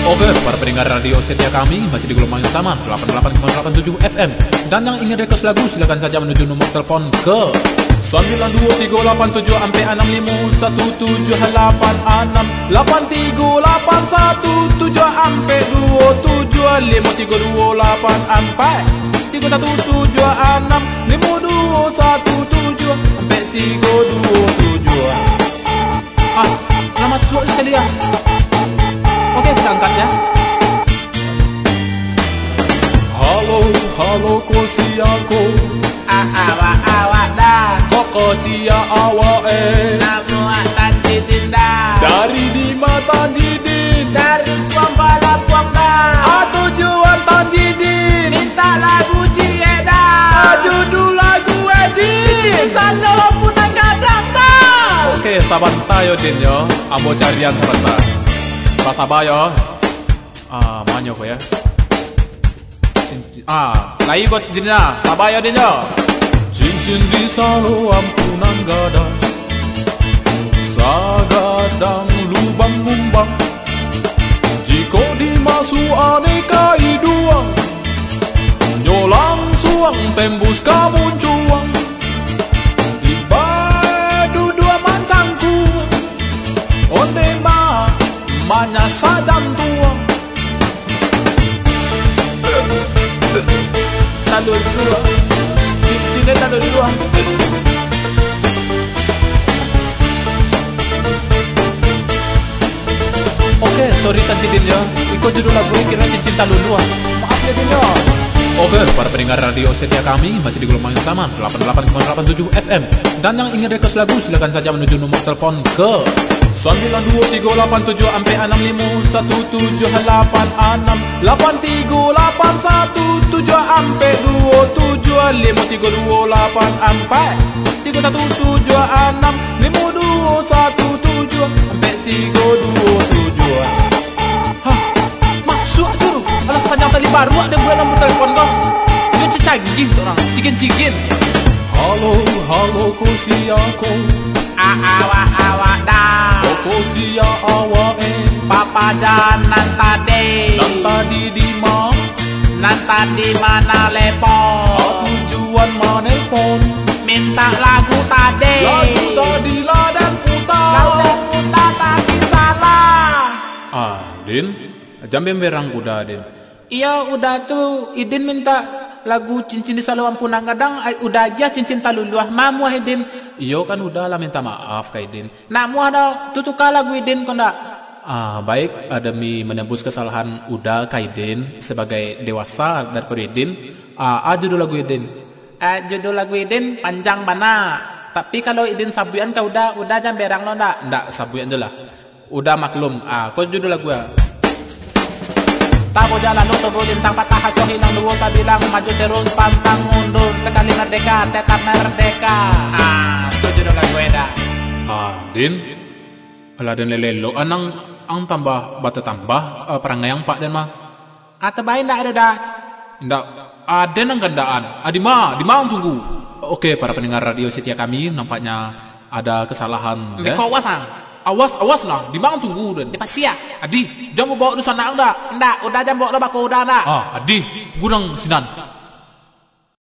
Oke, para pendengar radio setia kami masih di gelombang yang sama 88,87 FM. Dan yang ingin request lagu silakan saja menuju nomor telepon ke 92387 ampe 65178 83817 ampe 27328 ampe 327 Ah, nama suara sekalian. Oke, kita angkat ya. Halo kosiako. Awak dah. Koko sia awae. Namu tanti tindak. Dari di mata didin. Dari puang bala puang dah. Tujuan Tanjidin. Minta lagu Cieda. Judul lagu Edin. Salah pun kadang dah. Oke, saban tayo din yo. Ambo carian sebentar. Pas sabayo. Manyo ko ya. Lagi ikut jinnya, sabayo din yo. Cincin di salo ampunan gada. Sagadang lubang mumbang. Jika dimasuk aneka iduang. Nyolang suang tembus kamuncuang. Di badu dua mancangku. Onde ma manya sajam tua. Talur dua. Cincinnya talur dua. Oke, sorry Tanjidin yo. Ikut judul lagu kira cincin talur dua. Maaf ya din yo. Oke, para pendengar radio setia kami masih di gelombang yang sama 88,87 FM. Dan yang ingin request lagu silakan saja menuju nomor telepon ke 92387 ampe 65178 83817 ampe 2753228 5217 ampe 327. Hah, masuk tuh. Alah sepanjang tali baru ada buat nomor telepon kau. Yo canggih tuh orang, cigin-cigin. Halo kosiako. Awak dah. Kosia awae. Papa janan tadi. Dan tadi di mana? Nan tadi mana lepo. Tujuan menelpon. Minta lagu tadi. Lagu tadi ladan putar. Ladan putar tapi salah. Din, jam berang udah Din. Iya udah tuh. Idin minta lagu cincin di saluan punang gadang. Udah aja cincin taluluah. Mamu Idin. Iyo kan udah lah minta maaf kak Idin. Namu ada tutuka lagu Idin kok ndak? Baik, demi menebus kesalahan udah kak Idin sebagai dewasa daripada Idin. Judul lagu Idin. Judul lagu Idin panjang mana? Tapi kalau Idin sabuyan kau udah jam berang lo ndak? Ndak, sabuyan aja lah. Udah maklum. Kau judul lagu ya? Tahu jalan untuk lintang patah hasil hilang dua tak bilang maju terus pantang mundur sekali merdeka tetap merdeka. Itu judul lagu Eda. Din, ala dan lelelo anang ang tambah bata tambah perangayang pak dan mah. Tebain ndak ada dah. Ndak ada nang gandaan. Di mana tunggu. Oke, para pendengar radio setia kami nampaknya ada kesalahan. Di kawasan. Awas lah, di mana tunggu dan. Di Pasia. Adi, jangan bawa urusan nak Ndak, udah jam bawa lo bako udah ndak. Adi, gurang sinan.